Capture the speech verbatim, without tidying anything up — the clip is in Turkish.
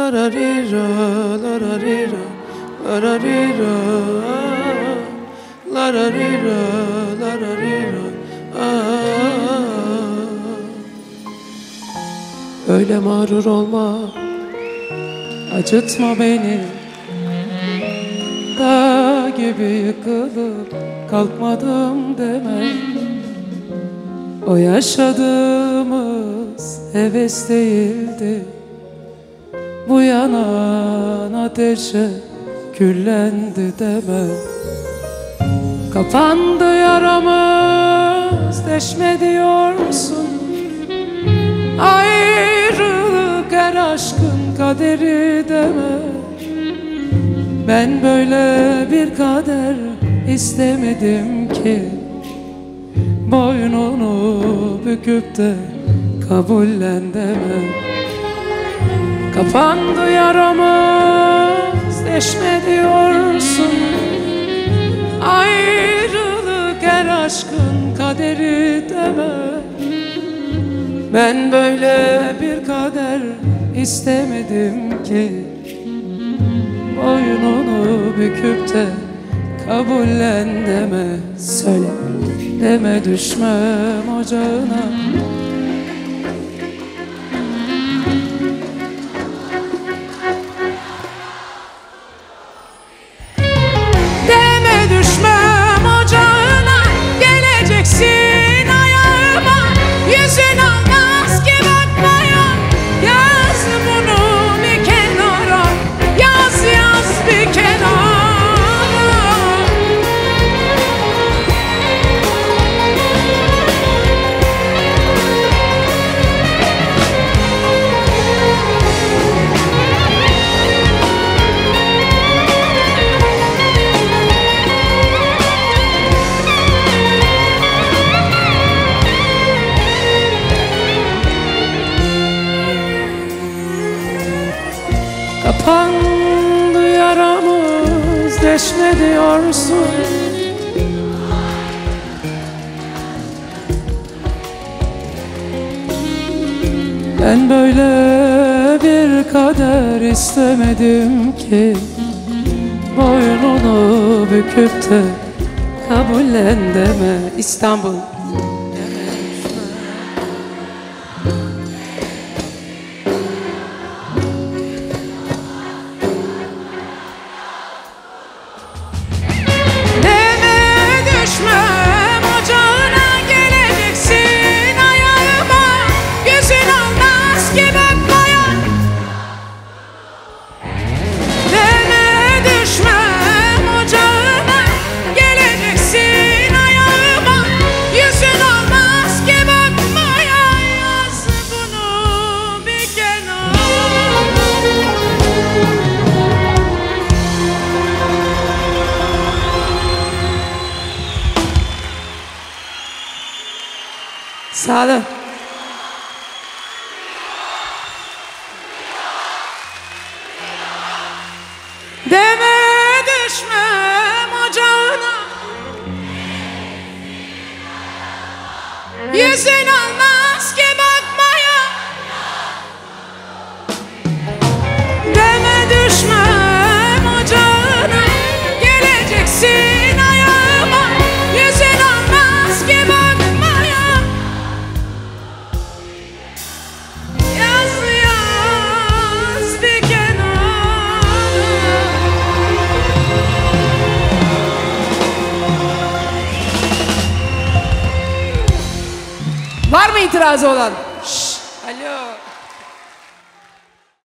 la ri ra, la ra ri ra, la ra ri ra, la ra ri ra, la ra ri ra. Öyle mağrur olma, acıtma beni. Dağ gibi yıkılıp kalkmadım deme. O yaşadığımız heves değildi. Bu yanan ateşe küllendi deme. Kapandı yaramız, deşme diyorsun. Ayrılık her aşkın kaderi deme. Ben böyle bir kader istemedim ki. Boynunu büküp de kabullen deme. Kapandı yaramız, deşme diyorsun. Ayrılık her aşkın kaderi deme. Ben böyle bir kader istemedim ki. Boynunu büküp de kabullen deme. Söyle. Deme düşmem ocağına. Deme düşmem ocağına. Geleceksin ayağıma. Yüzün almaz ki bakmaya. Yaz bunu bir kenara. Yaz yaz bir kenara. Kapandı yaramız, deşme diyorsun. Ben böyle bir kader istemedim ki. Boynunu büküp de kabullen deme. İstanbul. Sağ olun. Deme düşmem ocağına. Yüzün almaz ki bakmaya. Deme düşmem ocağına. Geleceksin ayağıma. Yüzün almaz ki bakmaya. Var mı itirazı olan? Şşş, alo.